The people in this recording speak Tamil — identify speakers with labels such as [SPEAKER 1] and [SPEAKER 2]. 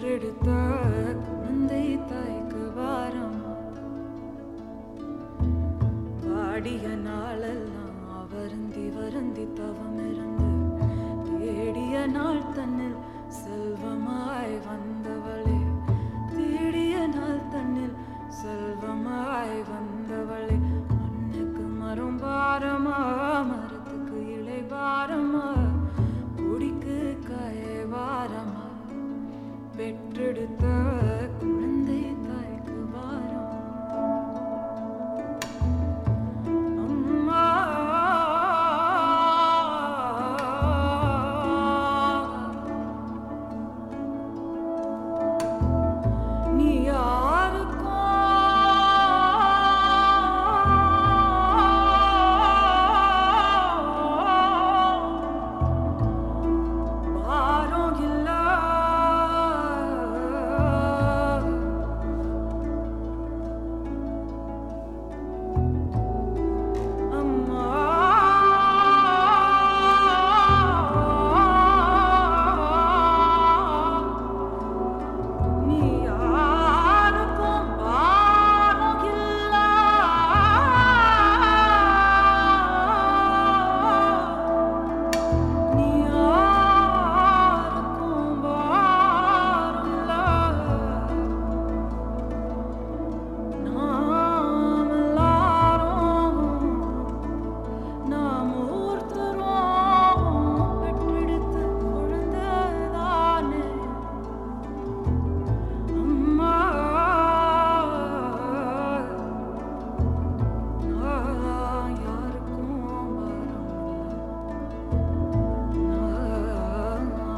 [SPEAKER 1] பெற்றெடுத்த குழந்தை தாய்க்கு வாரமா பாடிய நாளெல்லாம் வருந்தி வருந்தி தவமிருந்து தேடிய நாள் தன்னில் செல்வமாய் வந்தவளே தேடிய நாள் தன்னில் செல்வமாய் வந்தவளே மண்ணுக்கு மரம் பாரமா மரத்துக்கு இலை பாரமா குடிக்கு காய வாரமா பெற்றெடுத்த